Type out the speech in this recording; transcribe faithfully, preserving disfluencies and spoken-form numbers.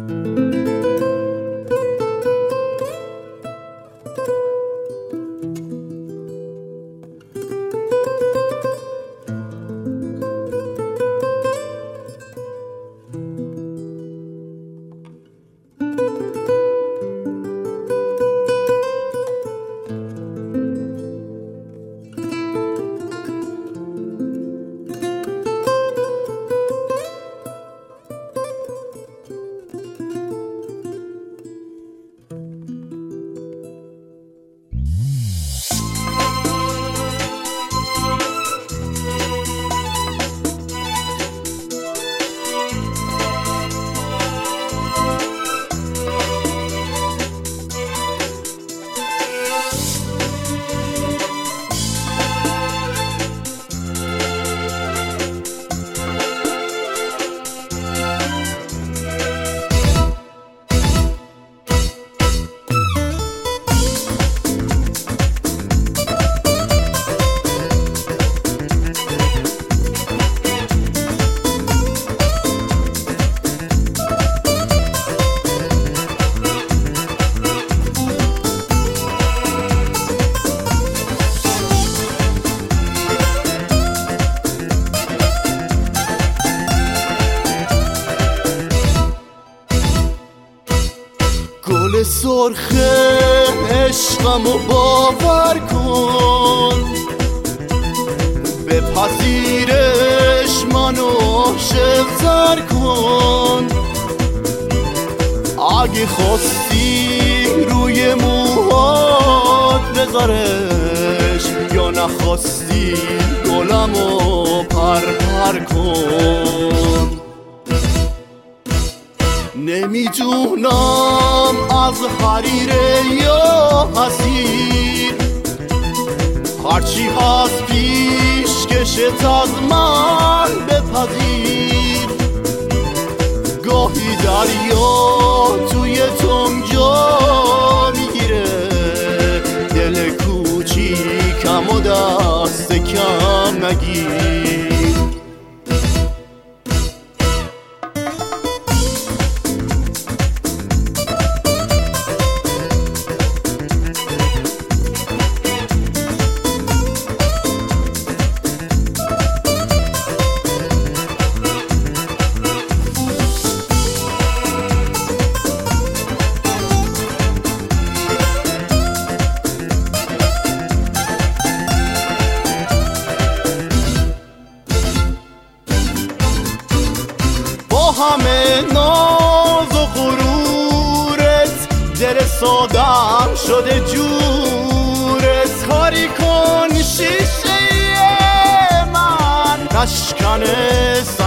گل سرخ عشقمو باور کن، بپذیرش منو عاشق کن. اگه خواستی روی موهات بذارش، یا نخواستی گلمو پر پر کن. نمیدونم از حریره یا حسیر، هرچی هست پیشکشت از من بپذیر. گاهی دریا توی تم جا میگیره، دل کوچیکم و دست کم نگیر. همه ناز و غرورت دل سادم شده جورت. کاری کن شیشه من نشکنه